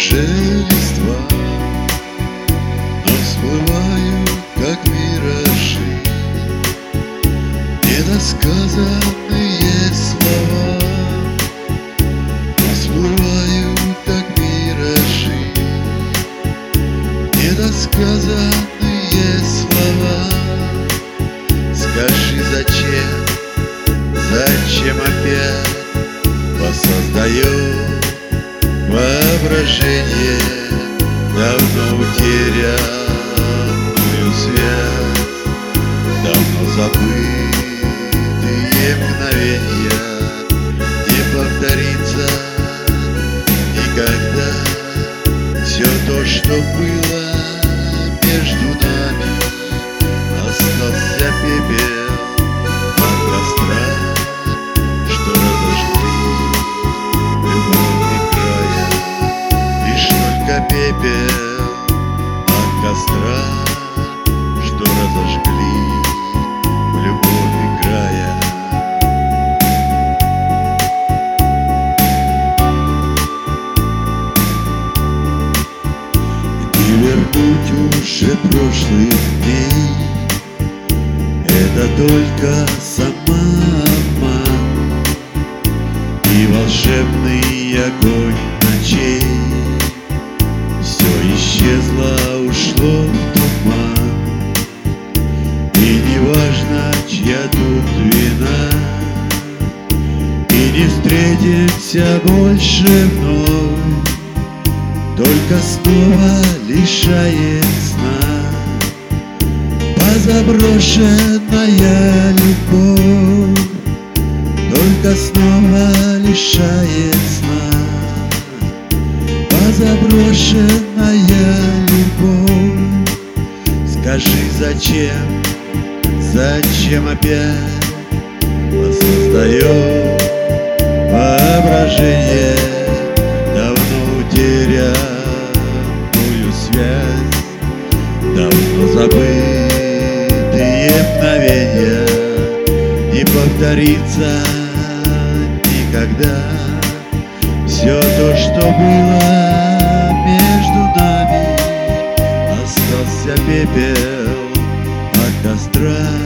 уже листва, но всплывают, как миражи, недосказанные слова. Но всплывают, как миражи, недосказанные слова. Скажи, зачем опять воссоздает воображение давно утерянную связь, давно забытые мгновения, не повторится никогда. Все то, что было между нами, остался пепел от костра, что разожгли любовь края. Лишь только пепел от костра, что разожгли любовь края. Не вернуть уже прошлых дней, это только сама обман и волшебный огонь ночей. Все исчезло, ушло в туман, и неважно, чья тут вина, и не встретимся больше вновь, только снова лишает сна позаброшенная любовь, только снова лишает сна позаброшенная любовь. Скажи, зачем опять воссоздает воображение давно утерянную связь, давно забытые мгновения, не повторится никогда. Все то, что было между нами, остался пепел от костра.